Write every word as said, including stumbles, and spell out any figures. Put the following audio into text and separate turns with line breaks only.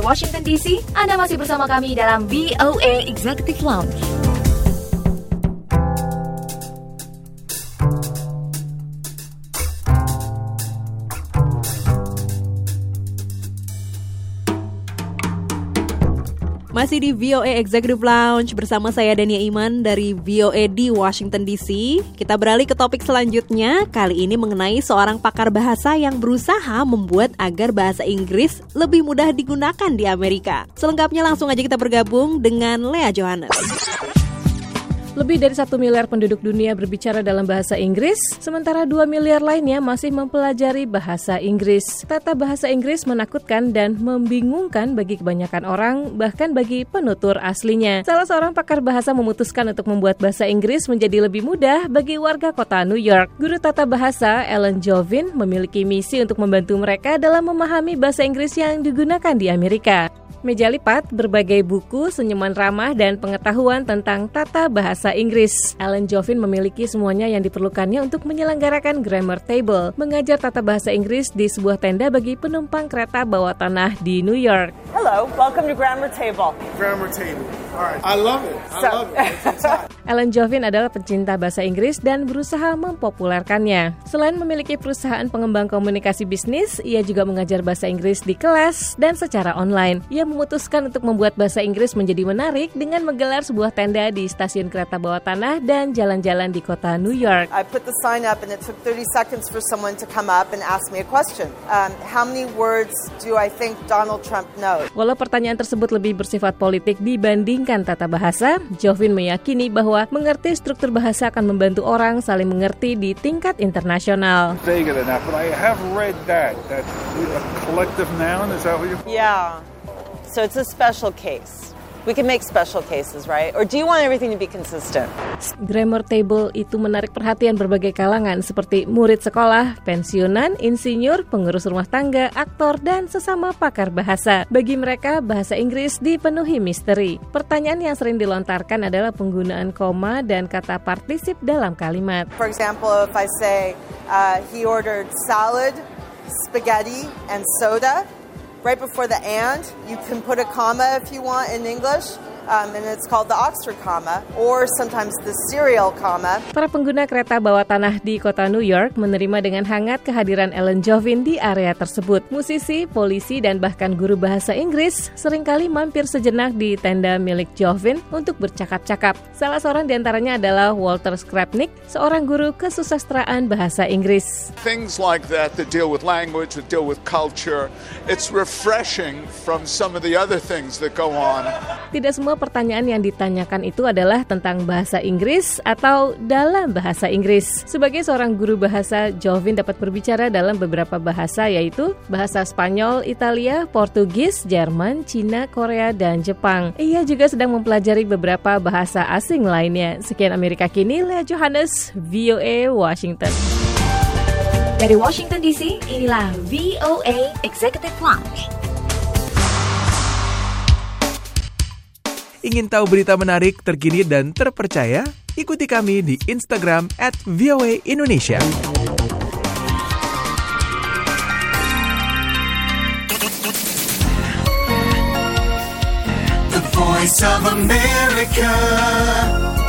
Dari Washington D C, Anda masih bersama kami dalam V O A Executive Lounge.
Masih di V O A Executive Lounge bersama saya Dania Iman dari V O A di Washington D C. Kita beralih ke topik selanjutnya, kali ini mengenai seorang pakar bahasa yang berusaha membuat agar bahasa Inggris lebih mudah digunakan di Amerika. Selengkapnya langsung aja kita bergabung dengan Lea Johannes.
Lebih dari satu miliar penduduk dunia berbicara dalam bahasa Inggris, sementara dua miliar lainnya masih mempelajari bahasa Inggris. Tata bahasa Inggris menakutkan dan membingungkan bagi kebanyakan orang, bahkan bagi penutur aslinya. Salah seorang pakar bahasa memutuskan untuk membuat bahasa Inggris menjadi lebih mudah bagi warga kota New York. Guru tata bahasa Ellen Jovin memiliki misi untuk membantu mereka dalam memahami bahasa Inggris yang digunakan di Amerika. Meja lipat, berbagai buku, senyuman ramah, dan pengetahuan tentang tata bahasa Inggris. Ellen Jovin memiliki semuanya yang diperlukannya untuk menyelenggarakan Grammar Table, mengajar tata bahasa Inggris di sebuah tenda bagi penumpang kereta bawah tanah di New York.
Hello, welcome to Grammar Table.
Grammar Table. All right. I love it. I
So-
love it. It's hot.
Ellen Jovin adalah pencinta bahasa Inggris dan berusaha mempopulerkannya. Selain memiliki perusahaan pengembang komunikasi bisnis, ia juga mengajar bahasa Inggris di kelas dan secara online. Ia memutuskan untuk membuat bahasa Inggris menjadi menarik dengan menggelar sebuah tenda di stasiun kereta bawah tanah dan jalan-jalan di kota New York.
I put the sign up and it took thirty seconds for someone to come up and ask me a question. Um, how many words do I think Donald Trump knows?
Walau pertanyaan tersebut lebih bersifat politik dibandingkan tata bahasa, Jovin meyakini bahwa mengerti struktur bahasa akan membantu orang saling mengerti di tingkat internasional.
Vaguer than that, but I have read that. That a collective noun, is that what you're...
Yeah. So it's a special case. We can make special cases, right? Or do you want everything to be consistent?
Grammar Table itu menarik perhatian berbagai kalangan seperti murid sekolah, pensiunan, insinyur, pengurus rumah tangga, aktor, dan sesama pakar bahasa. Bagi mereka, bahasa Inggris dipenuhi misteri. Pertanyaan yang sering dilontarkan adalah penggunaan koma dan kata partisip dalam kalimat.
For example, if I say uh, he ordered salad, spaghetti, and soda, right before the and, you can put a comma if you want in English, um, and it's called the Oxford comma, or sometimes the serial comma.
Para pengguna kereta bawah tanah di kota New York menerima dengan hangat kehadiran Ellen Jovin di area tersebut. Musisi, polisi, dan bahkan guru bahasa Inggris seringkali mampir sejenak di tenda milik Jovin untuk bercakap-cakap. Salah seorang di antaranya adalah Walter Skrapnik, seorang guru kesusastraan bahasa Inggris.
Things like that that deal with language, that deal with culture, it's refreshing from some of the other things that go on.
Tidak semua pertanyaan yang ditanyakan itu adalah tentang bahasa Inggris atau dalam bahasa Inggris. Sebagai seorang guru bahasa, Jovin dapat berbicara dalam beberapa bahasa, yaitu bahasa Spanyol, Italia, Portugis, Jerman, Cina, Korea, dan Jepang. Ia juga sedang mempelajari beberapa bahasa asing lainnya. Sekian Amerika Kini, Lea Johannes, V O A Washington.
Dari Washington D C, inilah V O A Executive Lounge.
Ingin tahu berita menarik, terkini, dan terpercaya? Ikuti kami di Instagram at V O A Indonesia.
The Voice of America.